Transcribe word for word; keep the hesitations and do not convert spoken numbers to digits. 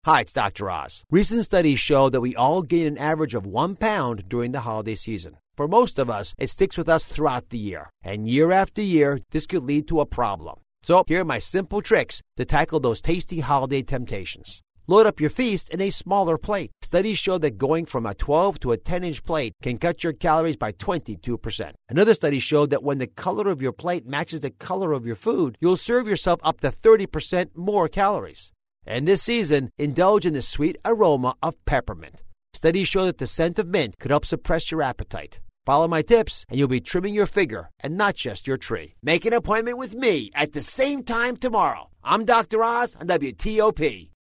Hi, it's Doctor Oz. Recent studies show that we all gain an average of one pound during the holiday season. For most of us, it sticks with us throughout the year. And year after year, this could lead to a problem. So here are my simple tricks to tackle those tasty holiday temptations. Load up your feast in a smaller plate. Studies show that going from a twelve to a ten-inch plate can cut your calories by twenty-two percent. Another study showed that when the color of your plate matches the color of your food, you'll serve yourself up to thirty percent more calories. And this season, indulge in the sweet aroma of peppermint. Studies show that the scent of mint could help suppress your appetite. Follow my tips, and you'll be trimming your figure and not just your tree. Make an appointment with me at the same time tomorrow. I'm Doctor Oz on W T O P.